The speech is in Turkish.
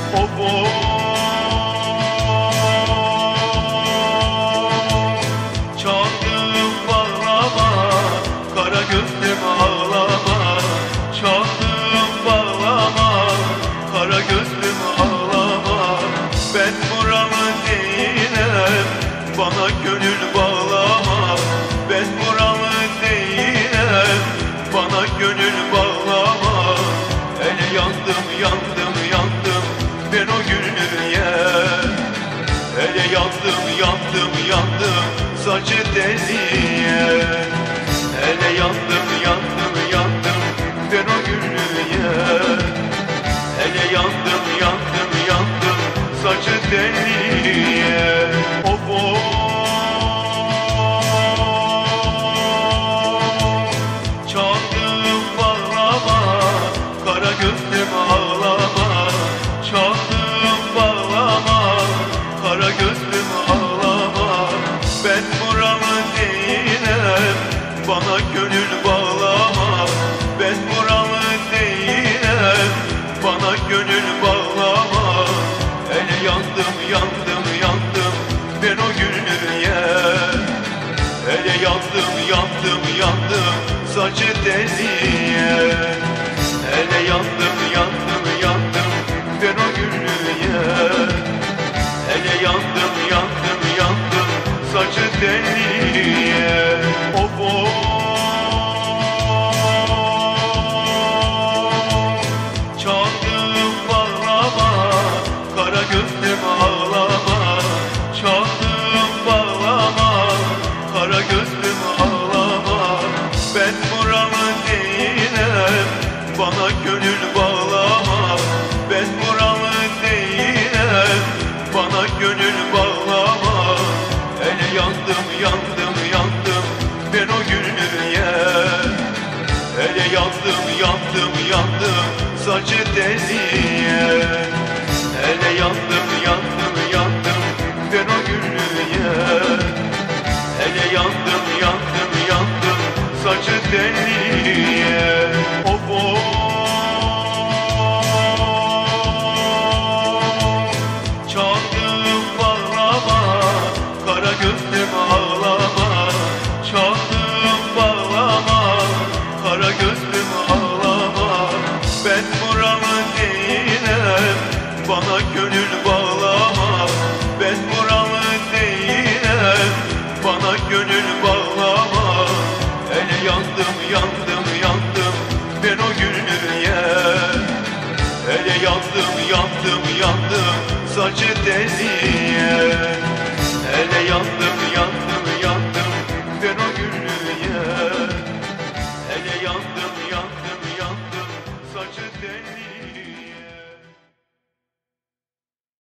Of çaldım bağlama, kara gözlüm ağlama. Çaldım bağlama, kara gözlüm ağlama. Ben buralı değilim, bana gönül bağlama. Ben buralı değilim, bana gönül bağlama. Hele yandım yandım yandım ben o gülüye. Hele yandım yandım yandım saçı deliye. Hele yandım yandım yandım ben o gülüye. Hele yandım yandım yandım saçı deliye. Of çaldım bağlama, kara gözlüm ağlama. Çaldım bağlama, kara gözlüm ağlama. Ben buralı değilim, bana gönül bağlama. Ben buralı değilim, bana gönül bağlama. Hele yandım yandım yandım ben o gülüye. Hele yandım yandım yandım saçı deliye. Hele yandım yandım yandım ben o gülüye. Hele yandım yandım yandım saçı deliye. Of çaldım bağlama, kara gözlüm ağlama. Çaldım bağlama, kara gözlüm ağlama. Ben buralı değilim, bana gönül bağlama. Ben buralı değilim, bana gönül bağlama. Hele yandım yandım yandım ben o gülüye. Hele yandım yandım yandım saçı deliye. Hele yandım yandım yandım ben o gülüye. Hele yandım yandım yandım saçı deliye. Of çaldım bağlama, kara gözlüm ağlama. Çaldım bağlama, kara gözlüm ağlama. Ben buralı değilim, bana gönül bağlama. Ben buralı değilim, bana gönül bağlama. Hele yandım yandım yandım ben o gülüye. Hele yandım yandım yandım saçı deliye. Hele yandım